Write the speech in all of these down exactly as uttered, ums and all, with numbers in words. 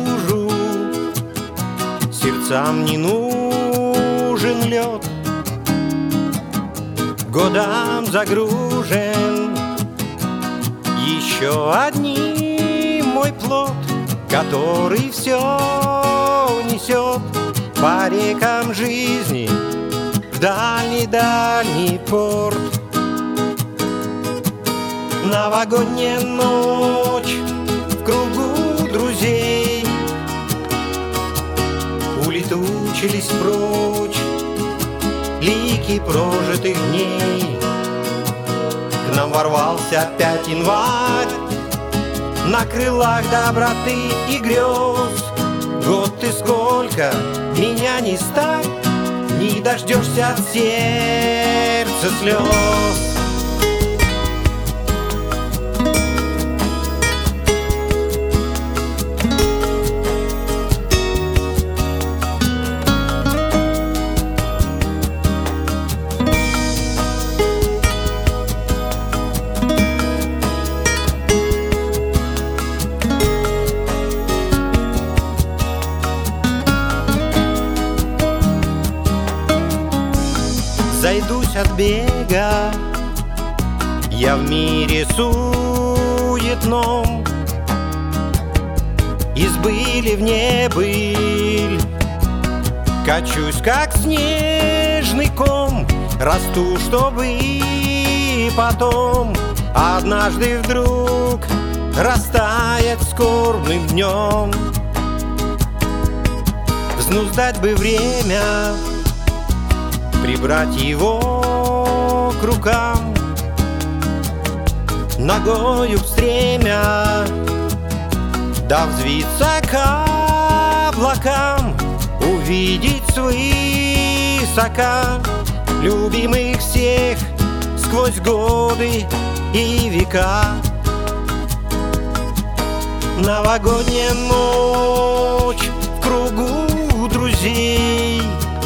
наружу, сердцам не нужен лед, годам загружен еще одним мой плод, который все несет по рекам жизни в дальний-дальний порт. Новогодняя ночь в кругу друзей, улетучились прочь лики прожитых дней. К нам ворвался опять январь на крылах доброты и грез. Год ты сколько, меня не ставь, не дождешься от сердца слез. Зайдусь от бега я в мире суетном, из были в небыль качусь, как снежный ком, расту, чтобы и потом однажды вдруг растаять скорбным днем. Взнуздать бы время, прибрать его к рукам, ногою в стремя, да взвиться к облакам, увидеть свысока любимых всех сквозь годы и века. Новогодняя ночь в кругу друзей,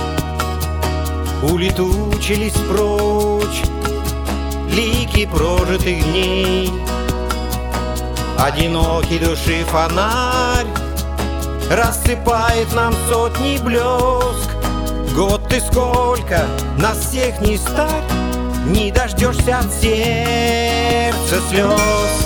улетучились прочь лики прожитых дней. Одинокий души фонарь рассыпает нам сотни блеск. Год ты сколько, нас всех не ставь, не дождешься от сердца слез.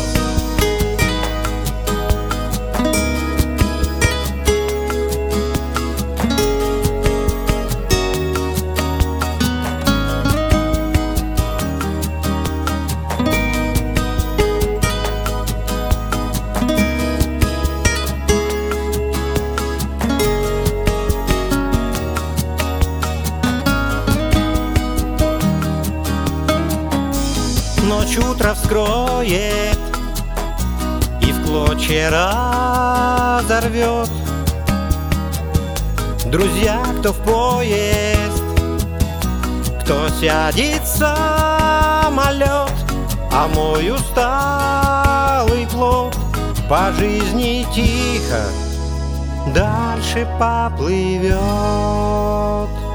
Ночь утро вскроет и в клочья разорвет. Друзья, кто в поезд, кто сядет в самолет, а мой усталый плод по жизни тихо дальше поплывет.